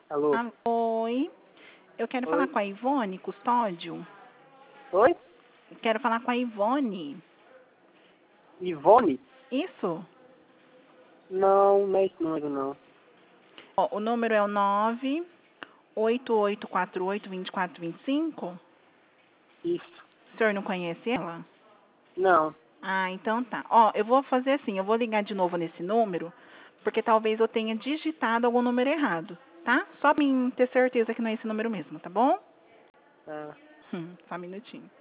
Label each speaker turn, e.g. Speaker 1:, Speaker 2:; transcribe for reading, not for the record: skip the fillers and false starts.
Speaker 1: Alô?
Speaker 2: Oi, eu quero falar
Speaker 1: Oi?
Speaker 2: com a Ivone Custódio.
Speaker 1: Oi?
Speaker 2: Quero falar com a Ivone.
Speaker 1: Ivone?
Speaker 2: Isso?
Speaker 1: Não é esse número, não.
Speaker 2: Ó, o número é o 988482425.
Speaker 1: Isso.
Speaker 2: O senhor não conhece ela?
Speaker 1: Não.
Speaker 2: Ah, então tá. Ó, eu vou fazer assim, eu vou ligar de novo nesse número, porque talvez eu tenha digitado algum número errado, tá? Só pra mim ter certeza que não é esse número mesmo, tá bom?
Speaker 1: Ah.
Speaker 2: Só um minutinho.